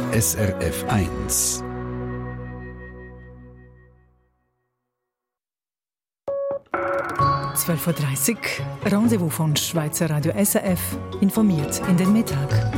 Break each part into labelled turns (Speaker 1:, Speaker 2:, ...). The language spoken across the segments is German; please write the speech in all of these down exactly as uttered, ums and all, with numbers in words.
Speaker 1: S R F eins.
Speaker 2: zwölf Uhr dreißig, Rendezvous von Schweizer Radio S R F, informiert in den Mittag.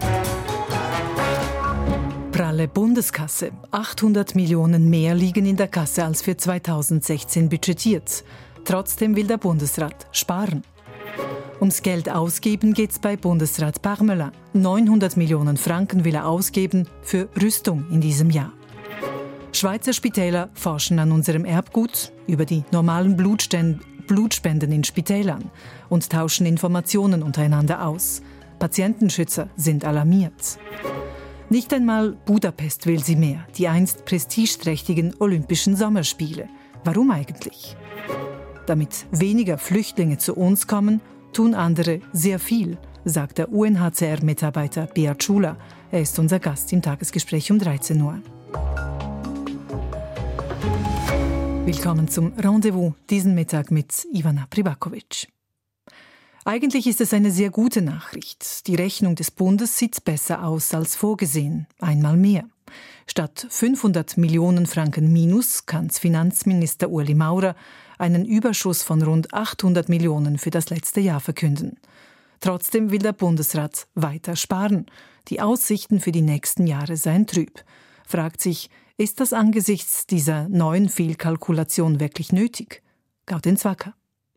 Speaker 2: Pralle Bundeskasse. achthundert Millionen mehr liegen in der Kasse als für zweitausendsechzehn budgetiert. Trotzdem will der Bundesrat sparen. Ums Geld ausgeben geht's bei Bundesrat Parmelin. neunhundert Millionen Franken will er ausgeben für Rüstung in diesem Jahr. Schweizer Spitäler forschen an unserem Erbgut über die normalen Blutsten- Blutspenden in Spitälern und tauschen Informationen untereinander aus. Patientenschützer sind alarmiert. Nicht einmal Budapest will sie mehr, die einst prestigeträchtigen Olympischen Sommerspiele. Warum eigentlich? Damit weniger Flüchtlinge zu uns kommen, tun andere sehr viel, sagt der U N H C R-Mitarbeiter Beat Schula. Er ist unser Gast im Tagesgespräch um dreizehn Uhr. Willkommen zum Rendezvous, diesen Mittag mit Ivana Pribakovic. Eigentlich ist es eine sehr gute Nachricht. Die Rechnung des Bundes sieht besser aus als vorgesehen. Einmal mehr. Statt fünfhundert Millionen Franken Minus kann Finanzminister Ueli Maurer einen Überschuss von rund achthundert Millionen für das letzte Jahr verkünden. Trotzdem will der Bundesrat weiter sparen. Die Aussichten für die nächsten Jahre seien trüb. Fragt sich, ist das angesichts dieser neuen Fehlkalkulation wirklich nötig? Gaudenz Zwacker.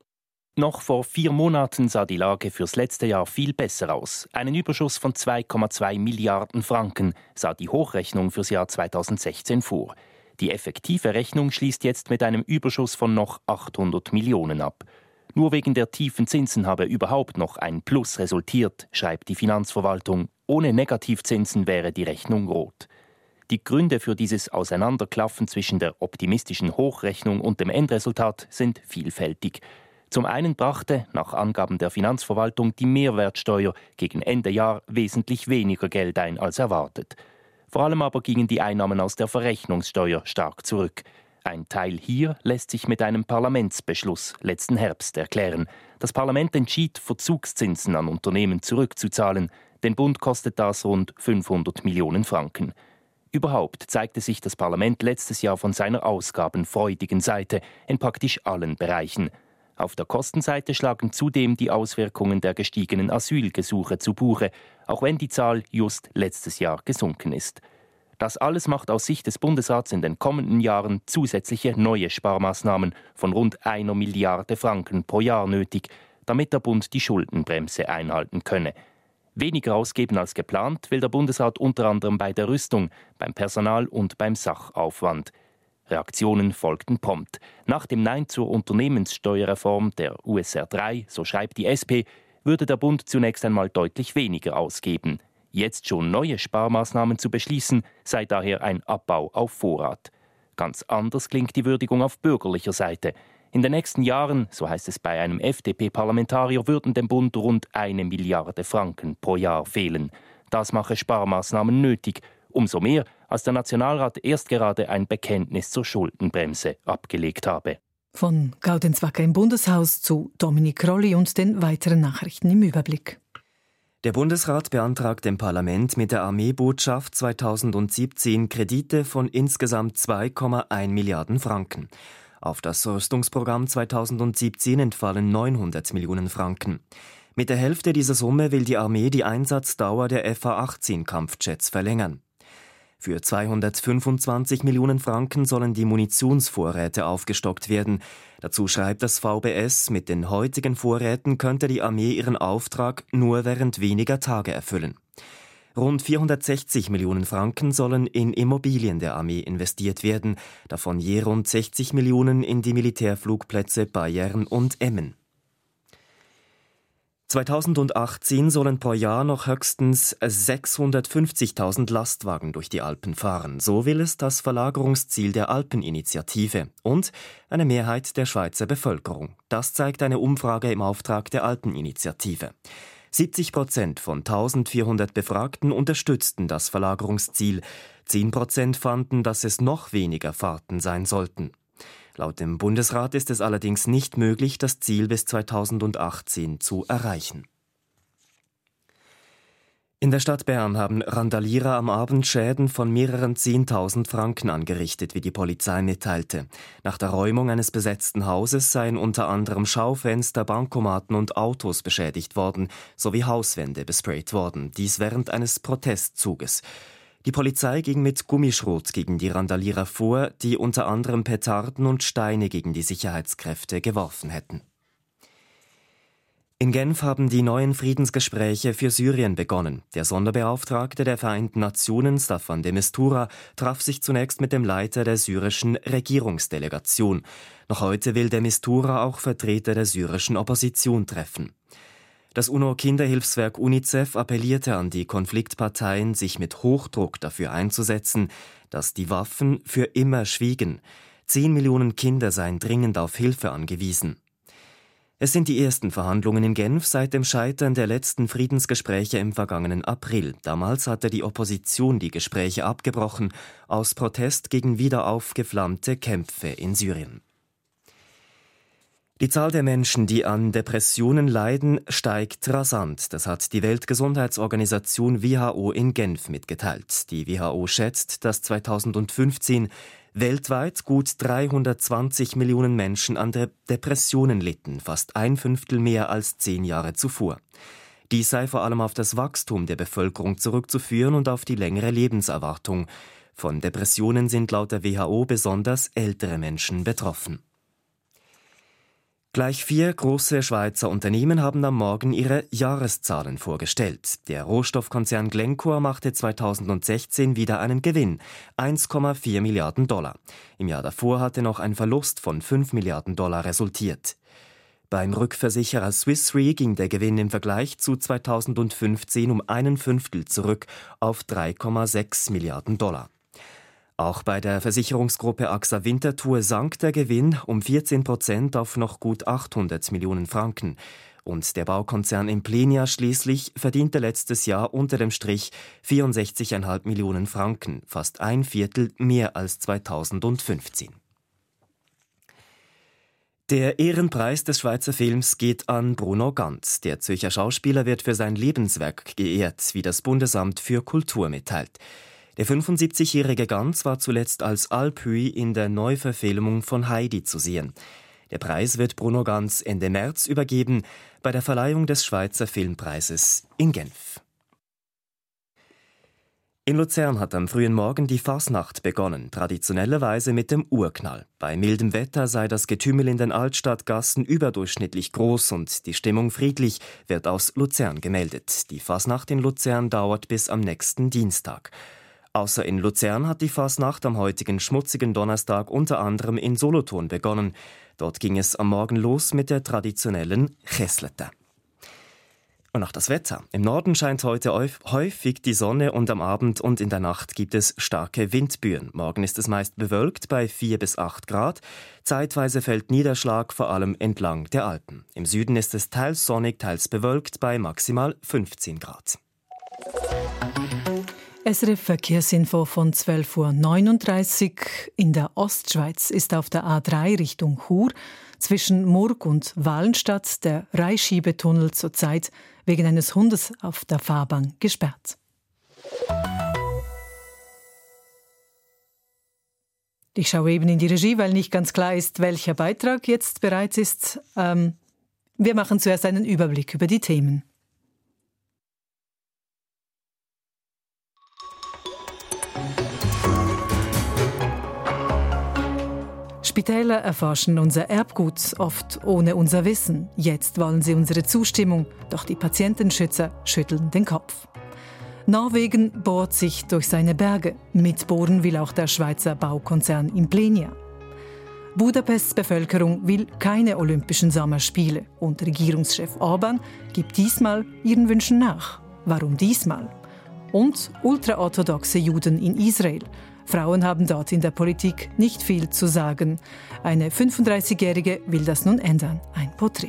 Speaker 3: Noch vor vier Monaten sah die Lage fürs letzte Jahr viel besser aus. Einen Überschuss von zwei Komma zwei Milliarden Franken sah die Hochrechnung fürs Jahr zweitausendsechzehn vor. Die effektive Rechnung schließt jetzt mit einem Überschuss von noch achthundert Millionen ab. Nur wegen der tiefen Zinsen habe überhaupt noch ein Plus resultiert, schreibt die Finanzverwaltung. Ohne Negativzinsen wäre die Rechnung rot. Die Gründe für dieses Auseinanderklaffen zwischen der optimistischen Hochrechnung und dem Endresultat sind vielfältig. Zum einen brachte, nach Angaben der Finanzverwaltung, die Mehrwertsteuer gegen Ende Jahr wesentlich weniger Geld ein als erwartet. Vor allem aber gingen die Einnahmen aus der Verrechnungssteuer stark zurück. Ein Teil hier lässt sich mit einem Parlamentsbeschluss letzten Herbst erklären. Das Parlament entschied, Verzugszinsen an Unternehmen zurückzuzahlen. Den Bund kostet das rund fünfhundert Millionen Franken. Überhaupt zeigte sich das Parlament letztes Jahr von seiner ausgabenfreudigen Seite in praktisch allen Bereichen. Auf der Kostenseite schlagen zudem die Auswirkungen der gestiegenen Asylgesuche zu Buche, auch wenn die Zahl just letztes Jahr gesunken ist. Das alles macht aus Sicht des Bundesrats in den kommenden Jahren zusätzliche neue Sparmaßnahmen von rund einer Milliarde Franken pro Jahr nötig, damit der Bund die Schuldenbremse einhalten könne. Weniger ausgeben als geplant will der Bundesrat unter anderem bei der Rüstung, beim Personal und beim Sachaufwand. Reaktionen folgten prompt. Nach dem Nein zur Unternehmenssteuerreform der U S R drei, so schreibt die S P, würde der Bund zunächst einmal deutlich weniger ausgeben. Jetzt schon neue Sparmaßnahmen zu beschließen, sei daher ein Abbau auf Vorrat. Ganz anders klingt die Würdigung auf bürgerlicher Seite. In den nächsten Jahren, so heißt es bei einem F D P-Parlamentarier, würden dem Bund rund eine Milliarde Franken pro Jahr fehlen. Das mache Sparmaßnahmen nötig. Umso mehr, als der Nationalrat erst gerade ein Bekenntnis zur Schuldenbremse abgelegt habe.
Speaker 2: Von Gaudenz Zwacker im Bundeshaus zu Dominik Rolli und den weiteren Nachrichten im Überblick.
Speaker 4: Der Bundesrat beantragt dem Parlament mit der Armeebotschaft zweitausendsiebzehn Kredite von insgesamt zwei Komma eins Milliarden Franken. Auf das Rüstungsprogramm zweitausendsiebzehn entfallen neunhundert Millionen Franken. Mit der Hälfte dieser Summe will die Armee die Einsatzdauer der F A achtzehn Kampfjets verlängern. Für zweihundertfünfundzwanzig Millionen Franken sollen die Munitionsvorräte aufgestockt werden. Dazu schreibt das V B S, mit den heutigen Vorräten könnte die Armee ihren Auftrag nur während weniger Tage erfüllen. Rund vierhundertsechzig Millionen Franken sollen in Immobilien der Armee investiert werden, davon je rund sechzig Millionen in die Militärflugplätze Bayern und Emmen. zweitausendachtzehn sollen pro Jahr noch höchstens sechshundertfünfzigtausend Lastwagen durch die Alpen fahren. So will es das Verlagerungsziel der Alpeninitiative und eine Mehrheit der Schweizer Bevölkerung. Das zeigt eine Umfrage im Auftrag der Alpeninitiative. siebzig Prozent von eintausendvierhundert Befragten unterstützten das Verlagerungsziel. zehn Prozent fanden, dass es noch weniger Fahrten sein sollten. Laut dem Bundesrat ist es allerdings nicht möglich, das Ziel bis zweitausendachtzehn zu erreichen. In der Stadt Bern haben Randalierer am Abend Schäden von mehreren zehntausend Franken angerichtet, wie die Polizei mitteilte. Nach der Räumung eines besetzten Hauses seien unter anderem Schaufenster, Bankomaten und Autos beschädigt worden, sowie Hauswände besprayt worden, dies während eines Protestzuges. Die Polizei ging mit Gummischrot gegen die Randalierer vor, die unter anderem Petarden und Steine gegen die Sicherheitskräfte geworfen hätten. In Genf haben die neuen Friedensgespräche für Syrien begonnen. Der Sonderbeauftragte der Vereinten Nationen, Staffan de Mistura, traf sich zunächst mit dem Leiter der syrischen Regierungsdelegation. Noch heute will de Mistura auch Vertreter der syrischen Opposition treffen. Das UNO-Kinderhilfswerk UNICEF appellierte an die Konfliktparteien, sich mit Hochdruck dafür einzusetzen, dass die Waffen für immer schwiegen. Zehn Millionen Kinder seien dringend auf Hilfe angewiesen. Es sind die ersten Verhandlungen in Genf seit dem Scheitern der letzten Friedensgespräche im vergangenen April. Damals hatte die Opposition die Gespräche abgebrochen, aus Protest gegen wieder aufgeflammte Kämpfe in Syrien. Die Zahl der Menschen, die an Depressionen leiden, steigt rasant. Das hat die Weltgesundheitsorganisation W H O in Genf mitgeteilt. Die W H O schätzt, dass zweitausendfünfzehn weltweit gut dreihundertzwanzig Millionen Menschen an De- Depressionen litten, fast ein Fünftel mehr als zehn Jahre zuvor. Dies sei vor allem auf das Wachstum der Bevölkerung zurückzuführen und auf die längere Lebenserwartung. Von Depressionen sind laut der W H O besonders ältere Menschen betroffen. Gleich vier große Schweizer Unternehmen haben am Morgen ihre Jahreszahlen vorgestellt. Der Rohstoffkonzern Glencore machte zweitausendsechzehn wieder einen Gewinn, eins Komma vier Milliarden Dollar. Im Jahr davor hatte noch ein Verlust von fünf Milliarden Dollar resultiert. Beim Rückversicherer Swiss Re ging der Gewinn im Vergleich zu zweitausendfünfzehn um einen Fünftel zurück auf drei Komma sechs Milliarden Dollar. Auch bei der Versicherungsgruppe A X A Winterthur sank der Gewinn um vierzehn Prozent auf noch gut achthundert Millionen Franken. Und der Baukonzern Implenia schließlich verdiente letztes Jahr unter dem Strich vierundsechzig Komma fünf Millionen Franken, fast ein Viertel mehr als zweitausendfünfzehn. Der Ehrenpreis des Schweizer Films geht an Bruno Ganz. Der Zürcher Schauspieler wird für sein Lebenswerk geehrt, wie das Bundesamt für Kultur mitteilt. Der fünfundsiebzigjährige Ganz war zuletzt als Alphuy in der Neuverfilmung von Heidi zu sehen. Der Preis wird Bruno Ganz Ende März übergeben bei der Verleihung des Schweizer Filmpreises in Genf. In Luzern hat am frühen Morgen die Fasnacht begonnen, traditionellerweise mit dem Urknall. Bei mildem Wetter sei das Getümmel in den Altstadtgassen überdurchschnittlich groß und die Stimmung friedlich, wird aus Luzern gemeldet. Die Fasnacht in Luzern dauert bis am nächsten Dienstag. Außer in Luzern hat die Fasnacht am heutigen schmutzigen Donnerstag unter anderem in Solothurn begonnen. Dort ging es am Morgen los mit der traditionellen Cheslete. Und noch das Wetter. Im Norden scheint heute häufig die Sonne und am Abend und in der Nacht gibt es starke Windböen. Morgen ist es meist bewölkt bei vier bis acht Grad. Zeitweise fällt Niederschlag, vor allem entlang der Alpen. Im Süden ist es teils sonnig, teils bewölkt bei maximal fünfzehn Grad.
Speaker 2: S R F Verkehrsinfo von zwölf Uhr neununddreißig. In der Ostschweiz ist auf der A drei Richtung Chur zwischen Murg und Walenstadt der Reihschiebetunnel zurzeit wegen eines Hundes auf der Fahrbahn gesperrt. Ich schaue eben in die Regie, weil nicht ganz klar ist, welcher Beitrag jetzt bereit ist. Ähm, wir machen zuerst einen Überblick über die Themen. Spitäler erforschen unser Erbgut, oft ohne unser Wissen. Jetzt wollen sie unsere Zustimmung, doch die Patientenschützer schütteln den Kopf. Norwegen bohrt sich durch seine Berge. Mitbohren will auch der Schweizer Baukonzern Implenia. Budapests Bevölkerung will keine Olympischen Sommerspiele und Regierungschef Orban gibt diesmal ihren Wünschen nach. Warum diesmal? Und ultraorthodoxe Juden in Israel. Frauen haben dort in der Politik nicht viel zu sagen. Eine fünfunddreißigjährige will das nun ändern. Ein Porträt.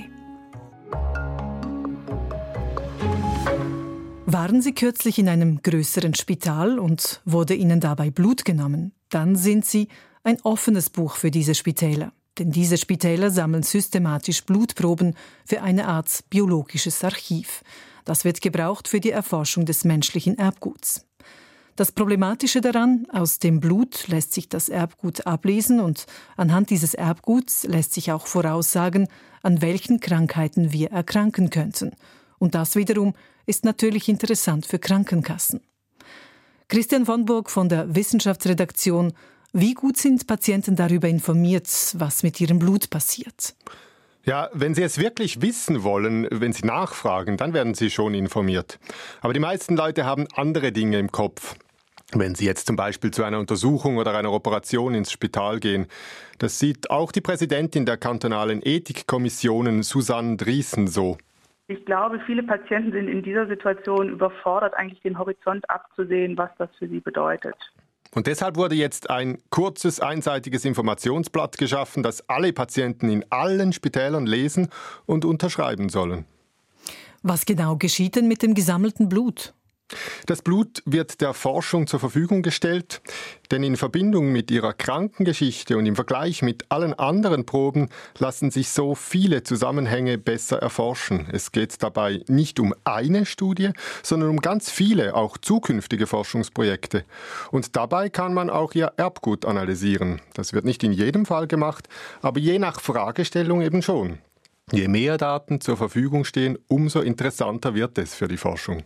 Speaker 2: Waren Sie kürzlich in einem größeren Spital und wurde Ihnen dabei Blut genommen? Dann sind Sie ein offenes Buch für diese Spitäler. Denn diese Spitäler sammeln systematisch Blutproben für eine Art biologisches Archiv. Das wird gebraucht für die Erforschung des menschlichen Erbguts. Das Problematische daran, aus dem Blut lässt sich das Erbgut ablesen und anhand dieses Erbguts lässt sich auch voraussagen, an welchen Krankheiten wir erkranken könnten. Und das wiederum ist natürlich interessant für Krankenkassen. Christian von Burg von der Wissenschaftsredaktion: Wie gut sind Patienten darüber informiert, was mit ihrem Blut passiert?
Speaker 5: Ja, wenn Sie es wirklich wissen wollen, wenn Sie nachfragen, dann werden Sie schon informiert. Aber die meisten Leute haben andere Dinge im Kopf. Wenn Sie jetzt zum Beispiel zu einer Untersuchung oder einer Operation ins Spital gehen, das sieht auch die Präsidentin der kantonalen Ethikkommissionen, Susanne Driessen, so.
Speaker 6: Ich glaube, viele Patienten sind in dieser Situation überfordert, eigentlich den Horizont abzusehen, was das für sie bedeutet.
Speaker 5: Und deshalb wurde jetzt ein kurzes, einseitiges Informationsblatt geschaffen, das alle Patienten in allen Spitälern lesen und unterschreiben sollen.
Speaker 2: Was genau geschieht denn mit dem gesammelten Blut?
Speaker 5: Das Blut wird der Forschung zur Verfügung gestellt, denn in Verbindung mit ihrer Krankengeschichte und im Vergleich mit allen anderen Proben lassen sich so viele Zusammenhänge besser erforschen. Es geht dabei nicht um eine Studie, sondern um ganz viele, auch zukünftige Forschungsprojekte. Und dabei kann man auch ihr Erbgut analysieren. Das wird nicht in jedem Fall gemacht, aber je nach Fragestellung eben schon. Je mehr Daten zur Verfügung stehen, umso interessanter wird es für die Forschung.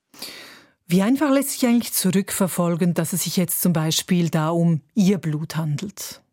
Speaker 2: Wie einfach lässt sich eigentlich zurückverfolgen, dass es sich jetzt zum Beispiel da um Ihr Blut handelt?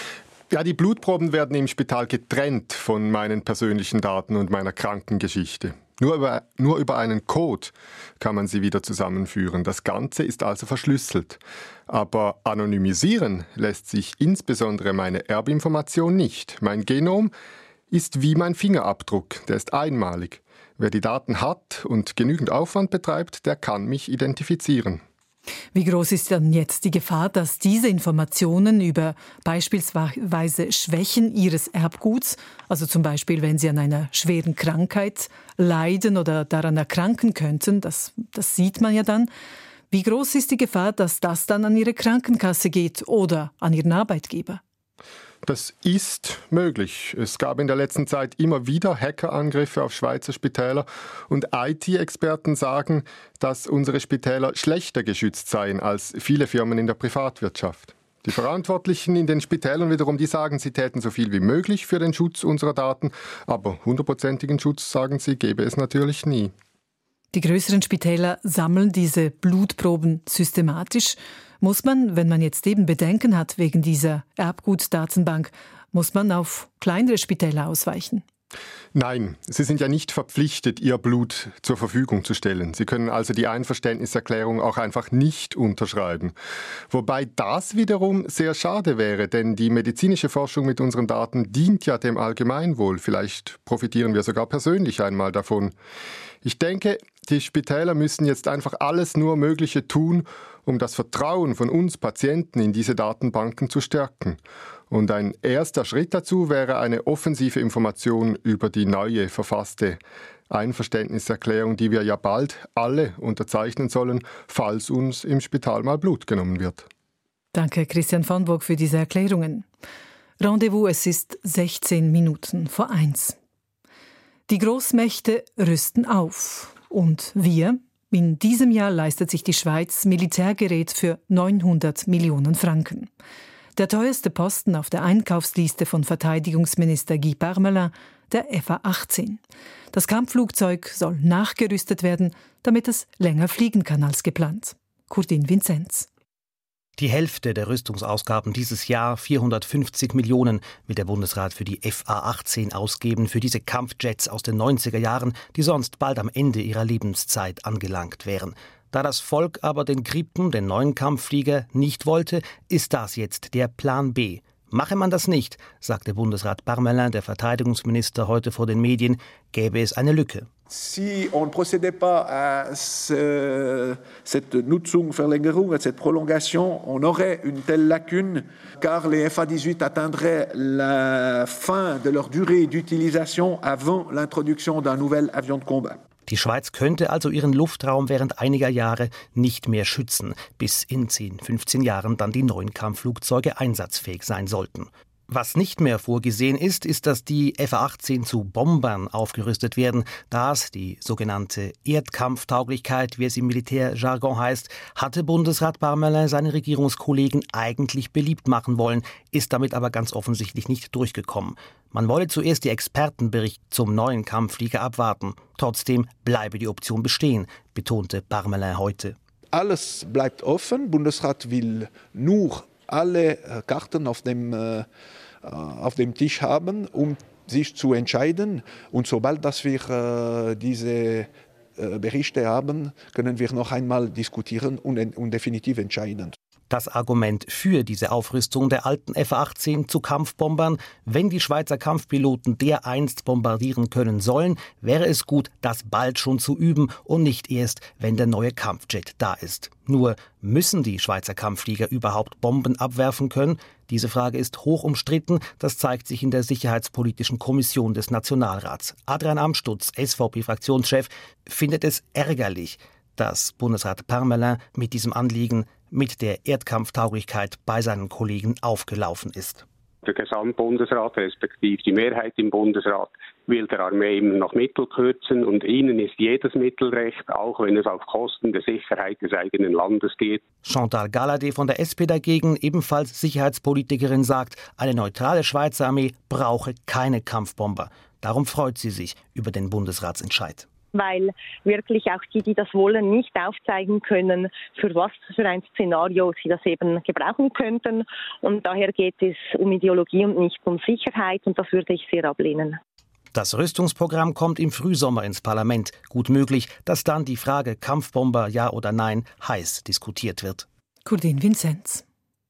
Speaker 5: Ja, die Blutproben werden im Spital getrennt von meinen persönlichen Daten und meiner Krankengeschichte. Nur über, nur über einen Code kann man sie wieder zusammenführen. Das Ganze ist also verschlüsselt. Aber anonymisieren lässt sich insbesondere meine Erbinformation nicht. Mein Genom ist wie mein Fingerabdruck, der ist einmalig. Wer die Daten hat und genügend Aufwand betreibt, der kann mich identifizieren.
Speaker 2: Wie groß ist dann jetzt die Gefahr, dass diese Informationen über beispielsweise Schwächen Ihres Erbguts, also zum Beispiel, wenn Sie an einer schweren Krankheit leiden oder daran erkranken könnten, das, das sieht man ja dann, wie groß ist die Gefahr, dass das dann an Ihre Krankenkasse geht oder an Ihren Arbeitgeber?
Speaker 5: Das ist möglich. Es gab in der letzten Zeit immer wieder Hackerangriffe auf Schweizer Spitäler und I T-Experten sagen, dass unsere Spitäler schlechter geschützt seien als viele Firmen in der Privatwirtschaft. Die Verantwortlichen in den Spitälern wiederum, die sagen, sie täten so viel wie möglich für den Schutz unserer Daten, aber hundertprozentigen Schutz, sagen sie, gäbe es natürlich nie.
Speaker 2: Die größeren Spitäler sammeln diese Blutproben systematisch. Muss man, wenn man jetzt eben Bedenken hat wegen dieser Erbgutdatenbank, muss man auf kleinere Spitäler ausweichen?
Speaker 5: Nein, Sie sind ja nicht verpflichtet, Ihr Blut zur Verfügung zu stellen. Sie können also die Einverständniserklärung auch einfach nicht unterschreiben. Wobei das wiederum sehr schade wäre, denn die medizinische Forschung mit unseren Daten dient ja dem Allgemeinwohl. Vielleicht profitieren wir sogar persönlich einmal davon. Ich denke, die Spitäler müssen jetzt einfach alles nur Mögliche tun, um das Vertrauen von uns Patienten in diese Datenbanken zu stärken. Und ein erster Schritt dazu wäre eine offensive Information über die neue verfasste Einverständniserklärung, die wir ja bald alle unterzeichnen sollen, falls uns im Spital mal Blut genommen wird.
Speaker 2: Danke, Christian von Burg, für diese Erklärungen. Rendezvous, es ist sechzehn Minuten vor eins. Die Großmächte rüsten auf. Und wir? In diesem Jahr leistet sich die Schweiz Militärgerät für neunhundert Millionen Franken. Der teuerste Posten auf der Einkaufsliste von Verteidigungsminister Guy Parmelin, der F A achtzehn. Das Kampfflugzeug soll nachgerüstet werden, damit es länger fliegen kann als geplant. Kurdin Vinzenz.
Speaker 7: Die Hälfte der Rüstungsausgaben dieses Jahr, vierhundertfünfzig Millionen, will der Bundesrat für die F A achtzehn ausgeben, für diese Kampfjets aus den neunziger Jahren, die sonst bald am Ende ihrer Lebenszeit angelangt wären. Da das Volk aber den Gripen, den neuen Kampfflieger, nicht wollte, ist das jetzt der Plan B. Mache man das nicht, sagte Bundesrat Parmelin, der Verteidigungsminister, heute vor den Medien, gäbe es eine Lücke.
Speaker 8: Si on ne procédait pas à ce, cette Nutzungsverlängerung, à cette prolongation, on aurait une telle lacune, car les F A dix-huit atteindraient la fin de leur durée d'utilisation avant l'introduction d'un nouvel avion de combat.
Speaker 7: Die Schweiz könnte also ihren Luftraum während einiger Jahre nicht mehr schützen, bis in zehn, fünfzehn Jahren dann die neuen Kampfflugzeuge einsatzfähig sein sollten. Was nicht mehr vorgesehen ist, ist, dass die F A achtzehn zu Bombern aufgerüstet werden. Das, die sogenannte Erdkampftauglichkeit, wie es im Militärjargon heißt, hatte Bundesrat Parmelin seinen Regierungskollegen eigentlich beliebt machen wollen, ist damit aber ganz offensichtlich nicht durchgekommen. Man wolle zuerst die Expertenbericht zum neuen Kampfflieger abwarten. Trotzdem bleibe die Option bestehen, betonte Parmelin heute.
Speaker 8: Alles bleibt offen. Bundesrat will nur alle Karten auf dem, äh, auf dem Tisch haben, um sich zu entscheiden. Und sobald dass wir äh, diese äh, Berichte haben, können wir noch einmal diskutieren und, und definitiv entscheiden.
Speaker 7: Das Argument für diese Aufrüstung der alten F A achtzehn zu Kampfbombern: Wenn die Schweizer Kampfpiloten dereinst bombardieren können sollen, wäre es gut, das bald schon zu üben und nicht erst, wenn der neue Kampfjet da ist. Nur, müssen die Schweizer Kampfflieger überhaupt Bomben abwerfen können? Diese Frage ist hoch umstritten. Das zeigt sich in der Sicherheitspolitischen Kommission des Nationalrats. Adrian Amstutz, S V P-Fraktionschef, findet es ärgerlich, dass Bundesrat Parmelin mit diesem Anliegen, mit der Erdkampftauglichkeit bei seinen Kollegen aufgelaufen ist.
Speaker 9: Der Gesamtbundesrat, respektive die Mehrheit im Bundesrat, will der Armee immer noch Mittel kürzen und ihnen ist jedes Mittel recht, auch wenn es auf Kosten der Sicherheit des eigenen Landes geht.
Speaker 7: Chantal Galladay von der S P dagegen, ebenfalls Sicherheitspolitikerin, sagt, eine neutrale Schweizer Armee brauche keine Kampfbomber. Darum freut sie sich über den Bundesratsentscheid.
Speaker 10: Weil wirklich auch die, die das wollen, nicht aufzeigen können, für was für ein Szenario sie das eben gebrauchen könnten. Und daher geht es um Ideologie und nicht um Sicherheit, und das würde ich sehr ablehnen.
Speaker 7: Das Rüstungsprogramm kommt im Frühsommer ins Parlament. Gut möglich, dass dann die Frage Kampfbomber ja oder nein heiß diskutiert wird.
Speaker 2: Kurdin Vinzenz.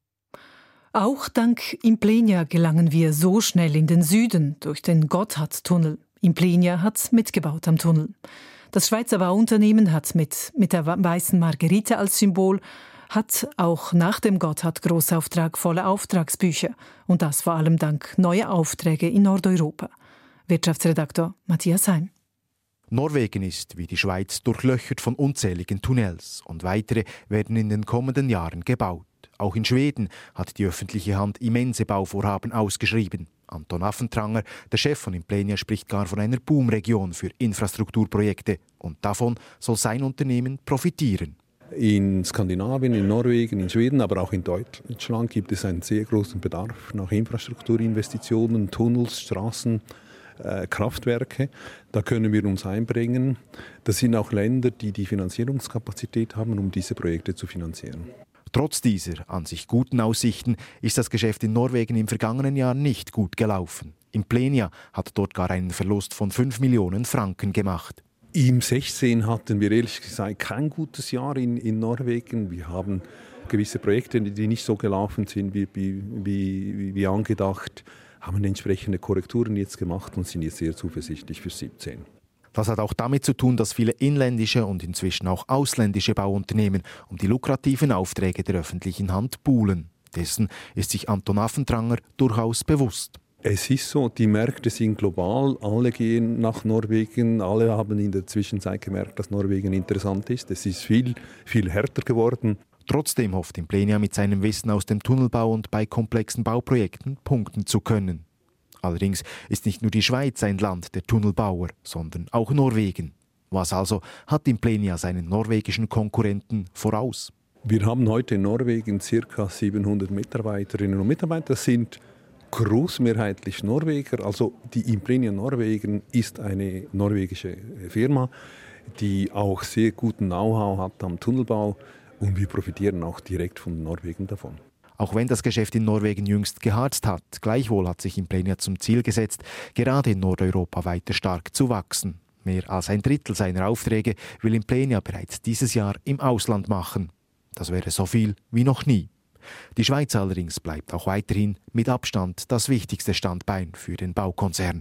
Speaker 2: Auch dank Implenia gelangen wir so schnell in den Süden durch den Gotthardtunnel. Implenia hat mitgebaut am Tunnel. Das Schweizer Bauunternehmen hat mit, mit der weißen Margerite als Symbol, hat auch nach dem Gotthard-Großauftrag volle Auftragsbücher. Und das vor allem dank neuer Aufträge in Nordeuropa. Wirtschaftsredaktor Matthias Heim.
Speaker 11: Norwegen ist, wie die Schweiz, durchlöchert von unzähligen Tunnels und weitere werden in den kommenden Jahren gebaut. Auch in Schweden hat die öffentliche Hand immense Bauvorhaben ausgeschrieben. Anton Affentranger, der Chef von Implenia, spricht gar von einer Boomregion für Infrastrukturprojekte. Und davon soll sein Unternehmen profitieren.
Speaker 12: In Skandinavien, in Norwegen, in Schweden, aber auch in Deutschland gibt es einen sehr großen Bedarf nach Infrastrukturinvestitionen, Tunnels, Straßen, äh, Kraftwerke. Da können wir uns einbringen. Das sind auch Länder, die die Finanzierungskapazität haben, um diese Projekte zu finanzieren.
Speaker 11: Trotz dieser an sich guten Aussichten ist das Geschäft in Norwegen im vergangenen Jahr nicht gut gelaufen. Implenia hat dort gar einen Verlust von fünf Millionen Franken gemacht.
Speaker 12: Im sechzehn hatten wir ehrlich gesagt kein gutes Jahr in, in Norwegen. Wir haben gewisse Projekte, die nicht so gelaufen sind wie, wie, wie, wie angedacht, haben entsprechende Korrekturen jetzt gemacht und sind jetzt sehr zuversichtlich für siebzehn.
Speaker 11: Das hat auch damit zu tun, dass viele inländische und inzwischen auch ausländische Bauunternehmen um die lukrativen Aufträge der öffentlichen Hand buhlen. Dessen ist sich Anton Affentranger durchaus bewusst.
Speaker 12: Es ist so, die Märkte sind global, alle gehen nach Norwegen, alle haben in der Zwischenzeit gemerkt, dass Norwegen interessant ist. Es ist viel, viel härter geworden.
Speaker 11: Trotzdem hofft Implenia mit seinem Wissen aus dem Tunnelbau und bei komplexen Bauprojekten punkten zu können. Allerdings ist nicht nur die Schweiz ein Land der Tunnelbauer, sondern auch Norwegen. Was also hat Implenia seinen norwegischen Konkurrenten voraus?
Speaker 12: Wir haben heute in Norwegen ca. siebenhundert Mitarbeiterinnen und Mitarbeiter. Das sind großmehrheitlich Norweger. Also die Implenia Norwegen ist eine norwegische Firma, die auch sehr guten Know-how hat am Tunnelbau. Und wir profitieren auch direkt von Norwegen davon.
Speaker 11: Auch wenn das Geschäft in Norwegen jüngst geharzt hat, gleichwohl hat sich Implenia zum Ziel gesetzt, gerade in Nordeuropa weiter stark zu wachsen. Mehr als ein Drittel seiner Aufträge will Implenia bereits dieses Jahr im Ausland machen. Das wäre so viel wie noch nie. Die Schweiz allerdings bleibt auch weiterhin mit Abstand das wichtigste Standbein für den Baukonzern.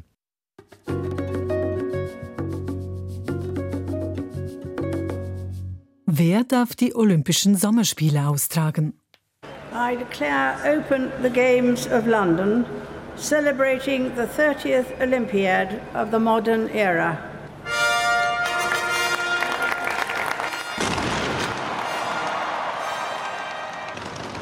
Speaker 2: Wer darf die Olympischen Sommerspiele austragen?
Speaker 13: I declare open the Games of London, celebrating the thirtieth Olympiad of the modern era.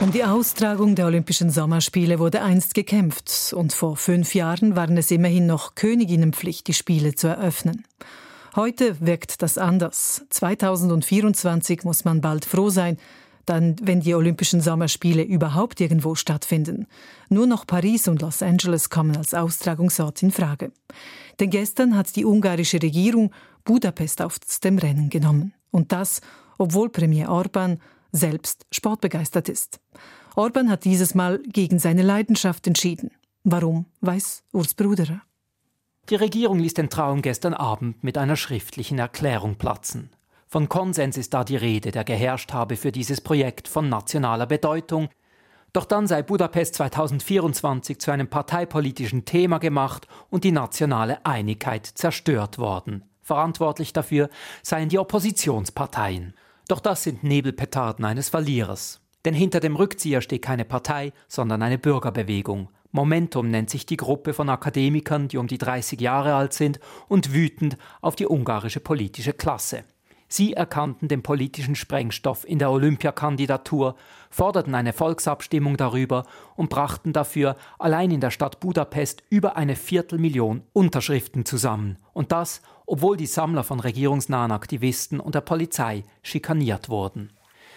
Speaker 2: Um die Austragung der Olympischen Sommerspiele wurde einst gekämpft und vor fünf Jahren waren es immerhin noch Königinnenpflicht, die Spiele zu eröffnen. Heute wirkt das anders. zweitausendvierundzwanzig muss man bald froh sein, dann, wenn die Olympischen Sommerspiele überhaupt irgendwo stattfinden. Nur noch Paris und Los Angeles kommen als Austragungsort in Frage. Denn gestern hat die ungarische Regierung Budapest aus dem Rennen genommen. Und das, obwohl Premier Orbán selbst sportbegeistert ist. Orbán hat dieses Mal gegen seine Leidenschaft entschieden. Warum, weiß Urs Bruderer.
Speaker 14: Die Regierung ließ den Traum gestern Abend mit einer schriftlichen Erklärung platzen. Von Konsens ist da die Rede, der geherrscht habe für dieses Projekt von nationaler Bedeutung. Doch dann sei Budapest zweitausendvierundzwanzig zu einem parteipolitischen Thema gemacht und die nationale Einigkeit zerstört worden. Verantwortlich dafür seien die Oppositionsparteien. Doch das sind Nebelpetarden eines Verlierers. Denn hinter dem Rückzieher steht keine Partei, sondern eine Bürgerbewegung. Momentum nennt sich die Gruppe von Akademikern, die um die dreißig Jahre alt sind und wütend auf die ungarische politische Klasse. Sie erkannten den politischen Sprengstoff in der Olympiakandidatur, forderten eine Volksabstimmung darüber und brachten dafür allein in der Stadt Budapest über eine Viertelmillion Unterschriften zusammen. Und das, obwohl die Sammler von regierungsnahen Aktivisten und der Polizei schikaniert wurden.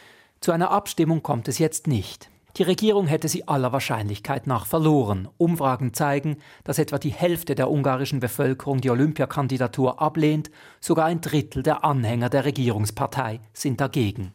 Speaker 14: Zu einer Abstimmung kommt es jetzt nicht. Die Regierung hätte sie aller Wahrscheinlichkeit nach verloren. Umfragen zeigen, dass etwa die Hälfte der ungarischen Bevölkerung die Olympiakandidatur ablehnt. Sogar ein Drittel der Anhänger der Regierungspartei sind dagegen.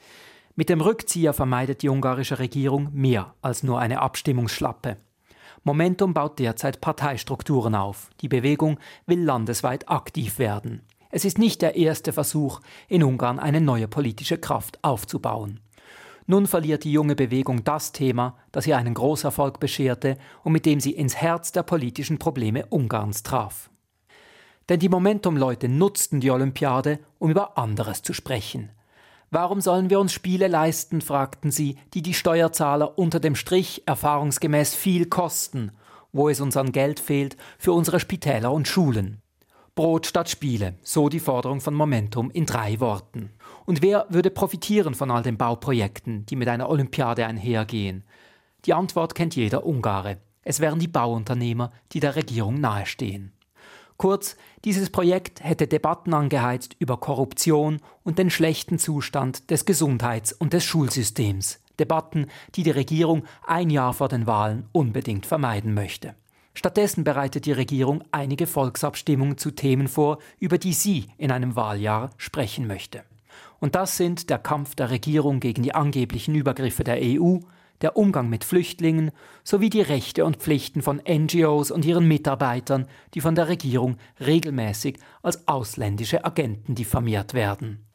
Speaker 14: Mit dem Rückzieher vermeidet die ungarische Regierung mehr als nur eine Abstimmungsschlappe. Momentum baut derzeit Parteistrukturen auf. Die Bewegung will landesweit aktiv werden. Es ist nicht der erste Versuch, in Ungarn eine neue politische Kraft aufzubauen. Nun verliert die junge Bewegung das Thema, das ihr einen Großerfolg bescherte und mit dem sie ins Herz der politischen Probleme Ungarns traf. Denn die Momentum-Leute nutzten die Olympiade, um über anderes zu sprechen. Warum sollen wir uns Spiele leisten, fragten sie, die die Steuerzahler unter dem Strich erfahrungsgemäß viel kosten, wo es uns an Geld fehlt für unsere Spitäler und Schulen. Brot statt Spiele, so die Forderung von Momentum in drei Worten. Und wer würde profitieren von all den Bauprojekten, die mit einer Olympiade einhergehen? Die Antwort kennt jeder Ungare. Es wären die Bauunternehmer, die der Regierung nahestehen. Kurz, dieses Projekt hätte Debatten angeheizt über Korruption und den schlechten Zustand des Gesundheits- und des Schulsystems. Debatten, die die Regierung ein Jahr vor den Wahlen unbedingt vermeiden möchte. Stattdessen bereitet die Regierung einige Volksabstimmungen zu Themen vor, über die sie in einem Wahljahr sprechen möchte. Und das sind der Kampf der Regierung gegen die angeblichen Übergriffe der E U, der Umgang mit Flüchtlingen sowie die Rechte und Pflichten von N G Os und ihren Mitarbeitern, die von der Regierung regelmäßig als ausländische Agenten diffamiert werden.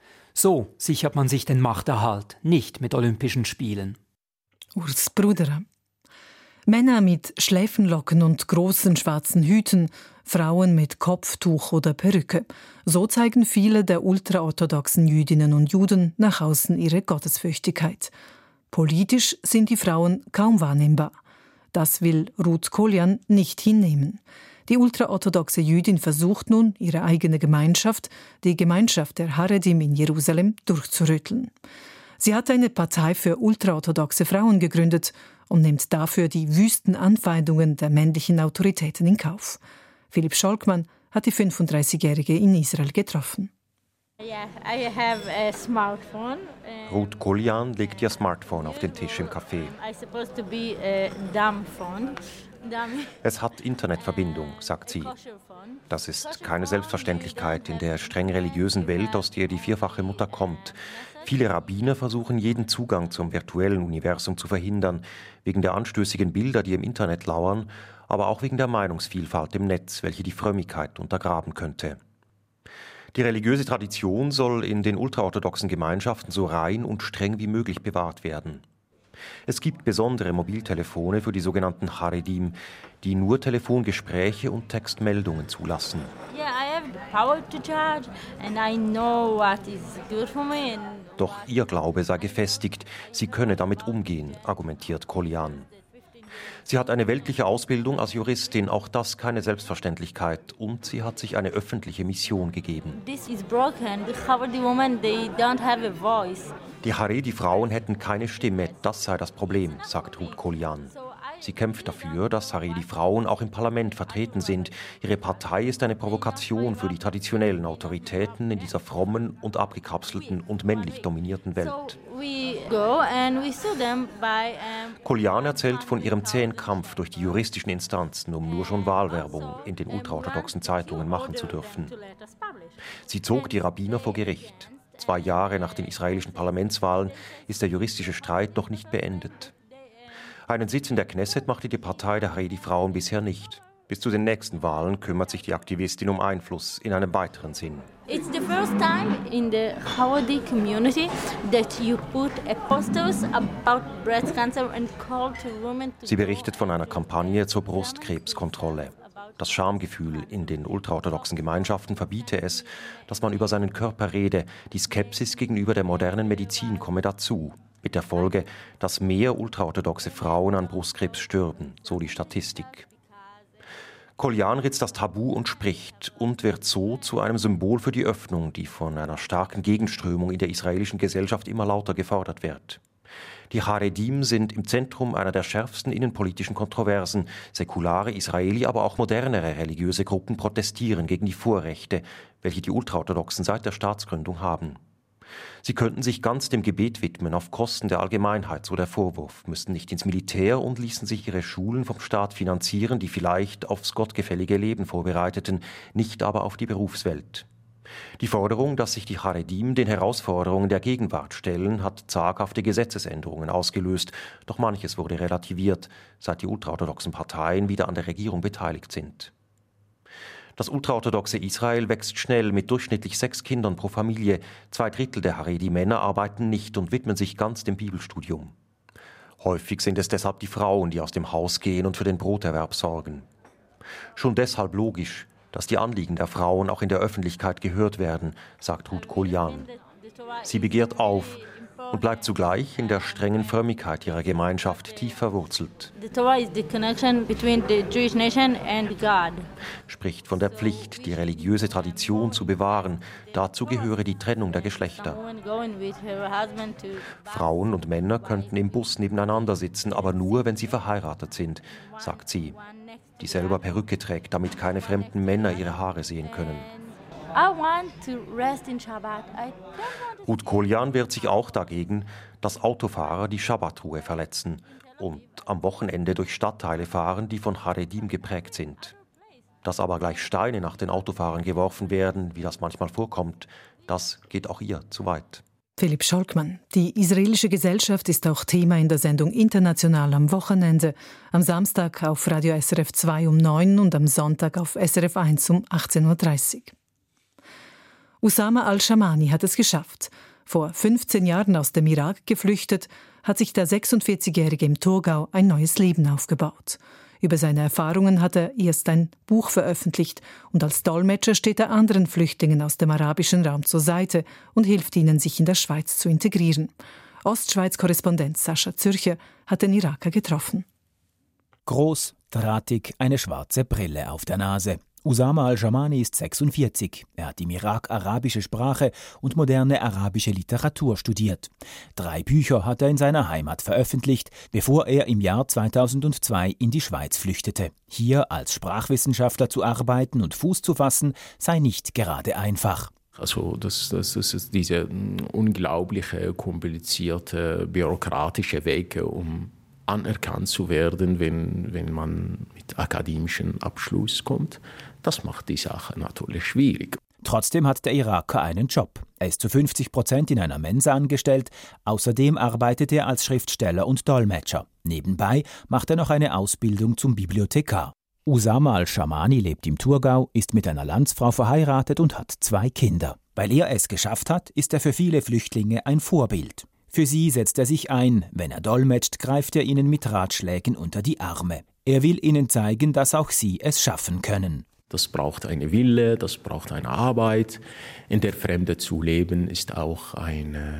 Speaker 14: So sichert man sich den Machterhalt, nicht mit Olympischen Spielen.
Speaker 2: Urs Bruderer. Männer mit Schläfenlocken und großen schwarzen Hüten, Frauen mit Kopftuch oder Perücke. So zeigen viele der ultraorthodoxen Jüdinnen und Juden nach außen ihre Gottesfürchtigkeit. Politisch sind die Frauen kaum wahrnehmbar. Das will Ruth Koljan nicht hinnehmen. Die ultraorthodoxe Jüdin versucht nun, ihre eigene Gemeinschaft, die Gemeinschaft der Haredim in Jerusalem, durchzurütteln. Sie hat eine Partei für ultraorthodoxe Frauen gegründet und nimmt dafür die wüsten Anfeindungen der männlichen Autoritäten in Kauf. Philipp Scholkmann hat die fünfunddreißigjährige in Israel getroffen.
Speaker 15: Yeah, I have a smartphone.
Speaker 16: Ruth Koljan legt ihr Smartphone auf den Tisch im Café.
Speaker 15: I supposed to be a dumb phone.
Speaker 16: Es hat Internetverbindung, sagt sie. Das ist keine Selbstverständlichkeit in der streng religiösen Welt, aus der die vierfache Mutter kommt. Viele Rabbiner versuchen, jeden Zugang zum virtuellen Universum zu verhindern, wegen der anstößigen Bilder, die im Internet lauern, aber auch wegen der Meinungsvielfalt im Netz, welche die Frömmigkeit untergraben könnte. Die religiöse Tradition soll in den ultraorthodoxen Gemeinschaften so rein und streng wie möglich bewahrt werden. Es gibt besondere Mobiltelefone für die sogenannten Haredim, die nur Telefongespräche und Textmeldungen zulassen.
Speaker 15: Yeah, I have the power to judge and I know what is good for me.
Speaker 16: Doch ihr Glaube sei gefestigt, sie könne damit umgehen, argumentiert Koljan. Sie hat eine weltliche Ausbildung als Juristin, auch das keine Selbstverständlichkeit. Und sie hat sich eine öffentliche Mission gegeben.
Speaker 15: This is broken. The Haredi women, they don't have a voice.
Speaker 16: Die Haredi-Frauen hätten keine Stimme, das sei das Problem, sagt Ruth Koljan. Sie kämpft dafür, dass Haredi-Frauen auch im Parlament vertreten sind. Ihre Partei ist eine Provokation für die traditionellen Autoritäten in dieser frommen und abgekapselten und männlich dominierten Welt. Koljan erzählt von ihrem zähen Kampf durch die juristischen Instanzen, um nur schon Wahlwerbung in den ultraorthodoxen Zeitungen machen zu dürfen. Sie zog die Rabbiner vor Gericht. Zwei Jahre nach den israelischen Parlamentswahlen ist der juristische Streit noch nicht beendet. Einen Sitz in der Knesset machte die Partei der Haredi-Frauen bisher nicht. Bis zu den nächsten Wahlen kümmert sich die Aktivistin um Einfluss in einem weiteren Sinn.
Speaker 15: It's the first time in the Haredi community that you put a posters about breast cancer and call to women to.
Speaker 16: Sie berichtet von einer Kampagne zur Brustkrebskontrolle. Das Schamgefühl in den ultraorthodoxen Gemeinschaften verbiete es, dass man über seinen Körper rede. Die Skepsis gegenüber der modernen Medizin komme dazu. Mit der Folge, dass mehr ultraorthodoxe Frauen an Brustkrebs stürben, so die Statistik. Koljan ritzt das Tabu und spricht und wird so zu einem Symbol für die Öffnung, die von einer starken Gegenströmung in der israelischen Gesellschaft immer lauter gefordert wird. Die Haredim sind im Zentrum einer der schärfsten innenpolitischen Kontroversen. Säkulare Israeli, aber auch modernere religiöse Gruppen protestieren gegen die Vorrechte, welche die Ultraorthodoxen seit der Staatsgründung haben. Sie könnten sich ganz dem Gebet widmen, auf Kosten der Allgemeinheit, so der Vorwurf, müssten nicht ins Militär und ließen sich ihre Schulen vom Staat finanzieren, die vielleicht aufs gottgefällige Leben vorbereiteten, nicht aber auf die Berufswelt. Die Forderung, dass sich die Haredim den Herausforderungen der Gegenwart stellen, hat zaghafte Gesetzesänderungen ausgelöst, doch manches wurde relativiert, seit die ultraorthodoxen Parteien wieder an der Regierung beteiligt sind. Das ultraorthodoxe Israel wächst schnell mit durchschnittlich sechs Kindern pro Familie. Zwei Drittel der Haredi-Männer arbeiten nicht und widmen sich ganz dem Bibelstudium. Häufig sind es deshalb die Frauen, die aus dem Haus gehen und für den Broterwerb sorgen. Schon deshalb logisch, dass die Anliegen der Frauen auch in der Öffentlichkeit gehört werden, sagt Ruth Koljan. Sie begehrt auf und bleibt zugleich in der strengen Frömmigkeit ihrer Gemeinschaft tief verwurzelt.
Speaker 15: The Torah is the connection between the Jewish nation and God.
Speaker 16: Spricht von der Pflicht, die religiöse Tradition zu bewahren. Dazu gehöre die Trennung der Geschlechter. Frauen und Männer könnten im Bus nebeneinander sitzen, aber nur, wenn sie verheiratet sind, sagt sie, die selber Perücke trägt, damit keine fremden Männer ihre Haare sehen können. Ruth Koljan wehrt sich auch dagegen, dass Autofahrer die Schabbatruhe verletzen und am Wochenende durch Stadtteile fahren, die von Haredim geprägt sind. Dass aber gleich Steine nach den Autofahrern geworfen werden, wie das manchmal vorkommt, das geht auch ihr zu weit.
Speaker 2: Philipp Scholkmann. Die israelische Gesellschaft ist auch Thema in der Sendung International am Wochenende. Am Samstag auf Radio S R F zwei um neun und am Sonntag auf S R F eins um achtzehn Uhr dreißig. Usama al-Shamani hat es geschafft. Vor fünfzehn Jahren aus dem Irak geflüchtet, hat sich der sechsundvierzigjährige im Thurgau ein neues Leben aufgebaut. Über seine Erfahrungen hat er erst ein Buch veröffentlicht und als Dolmetscher steht er anderen Flüchtlingen aus dem arabischen Raum zur Seite und hilft ihnen, sich in der Schweiz zu integrieren. Ostschweiz-Korrespondent Sascha Zürcher hat den Iraker getroffen.
Speaker 17: Groß, drahtig, eine schwarze Brille auf der Nase. Usama al-Shamani ist sechsundvierzig. Er hat im Irak arabische Sprache und moderne arabische Literatur studiert. Drei Bücher hat er in seiner Heimat veröffentlicht, bevor er im Jahr zweitausendzwei in die Schweiz flüchtete. Hier als Sprachwissenschaftler zu arbeiten und Fuß zu fassen, sei nicht gerade einfach.
Speaker 18: Also das, das, das ist diese unglaubliche, komplizierte, bürokratische Wege, um anerkannt zu werden, wenn, wenn man mit akademischem Abschluss kommt. Das macht die Sache natürlich schwierig.
Speaker 17: Trotzdem hat der Iraker einen Job. Er ist zu fünfzig Prozent in einer Mensa angestellt. Außerdem arbeitet er als Schriftsteller und Dolmetscher. Nebenbei macht er noch eine Ausbildung zum Bibliothekar. Usama al-Shamani lebt im Thurgau, ist mit einer Landsfrau verheiratet und hat zwei Kinder. Weil er es geschafft hat, ist er für viele Flüchtlinge ein Vorbild. Für sie setzt er sich ein. Wenn er dolmetscht, greift er ihnen mit Ratschlägen unter die Arme. Er will ihnen zeigen, dass auch sie es schaffen können.
Speaker 18: Das braucht eine Wille, das braucht eine Arbeit. In der Fremde zu leben ist auch eine,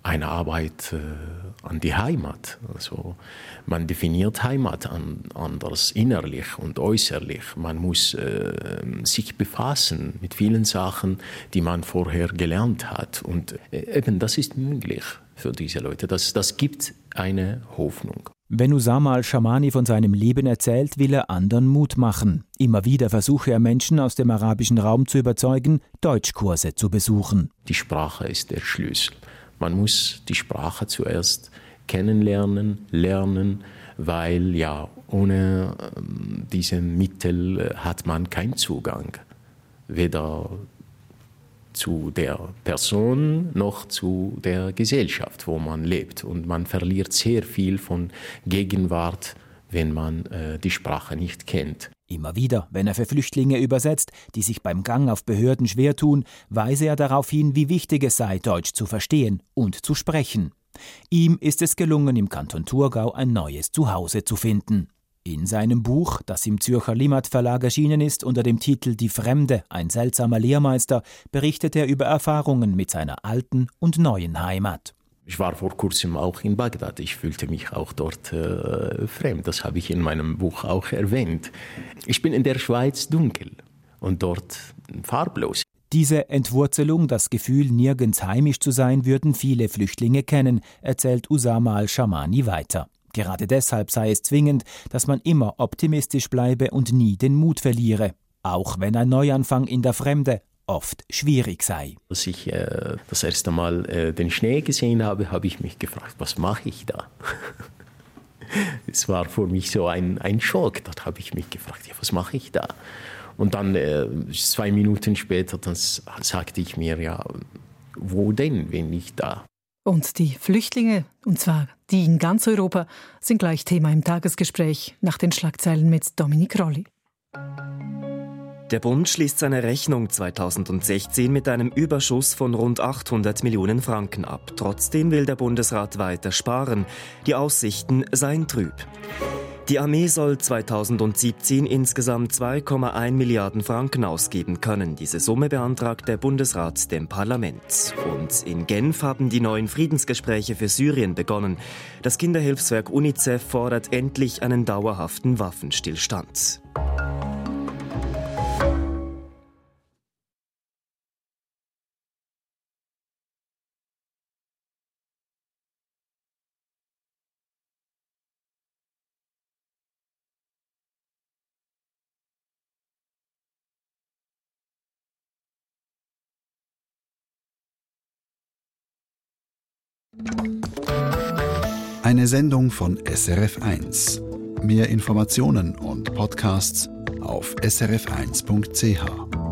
Speaker 18: eine Arbeit äh, an die Heimat. Also man definiert Heimat an, anders, innerlich und äußerlich. Man muss äh, sich befassen mit vielen Sachen, die man vorher gelernt hat. Und äh, eben das ist möglich für diese Leute. Das, das gibt eine Hoffnung.
Speaker 17: Wenn Usama al-Shamani von seinem Leben erzählt, will er anderen Mut machen. Immer wieder versuche er Menschen aus dem arabischen Raum zu überzeugen, Deutschkurse zu besuchen.
Speaker 18: Die Sprache ist der Schlüssel. Man muss die Sprache zuerst kennenlernen, lernen, weil ja ohne ähm, diese Mittel hat man keinen Zugang. Weder zu der Person noch zu der Gesellschaft, wo man lebt. Und man verliert sehr viel von Gegenwart, wenn man äh, die Sprache nicht kennt.
Speaker 17: Immer wieder, wenn er für Flüchtlinge übersetzt, die sich beim Gang auf Behörden schwer tun, weise er darauf hin, wie wichtig es sei, Deutsch zu verstehen und zu sprechen. Ihm ist es gelungen, im Kanton Thurgau ein neues Zuhause zu finden. In seinem Buch, das im Zürcher Limmat Verlag erschienen ist, unter dem Titel »Die Fremde, ein seltsamer Lehrmeister«, berichtet er über Erfahrungen mit seiner alten und neuen Heimat.
Speaker 18: Ich war vor kurzem auch in Bagdad. Ich fühlte mich auch dort äh, fremd. Das habe ich in meinem Buch auch erwähnt. Ich bin in der Schweiz dunkel und dort farblos.
Speaker 17: Diese Entwurzelung, das Gefühl, nirgends heimisch zu sein, würden viele Flüchtlinge kennen, erzählt Usama al-Shamani weiter. Gerade deshalb sei es zwingend, dass man immer optimistisch bleibe und nie den Mut verliere, auch wenn ein Neuanfang in der Fremde oft schwierig sei.
Speaker 18: Als ich äh, das erste Mal äh, den Schnee gesehen habe, habe ich mich gefragt, was mache ich da? Es war für mich so ein, ein Schock. Dort habe ich mich gefragt, ja, was mache ich da? Und dann äh, zwei Minuten später, dann sagte ich mir, ja, wo denn, wenn nicht da?
Speaker 2: Und die Flüchtlinge, und zwar die in ganz Europa, sind gleich Thema im Tagesgespräch nach den Schlagzeilen mit Dominik Rolli.
Speaker 4: Der Bund schließt seine Rechnung zweitausendsechzehn mit einem Überschuss von rund achthundert Millionen Franken ab. Trotzdem will der Bundesrat weiter sparen. Die Aussichten seien trüb. Die Armee soll zweitausendsiebzehn insgesamt zwei Komma eins Milliarden Franken ausgeben können. Diese Summe beantragt der Bundesrat dem Parlament. Und in Genf haben die neuen Friedensgespräche für Syrien begonnen. Das Kinderhilfswerk UNICEF fordert endlich einen dauerhaften Waffenstillstand.
Speaker 1: Eine Sendung von S R F eins. Mehr Informationen und Podcasts auf s r f eins punkt c h.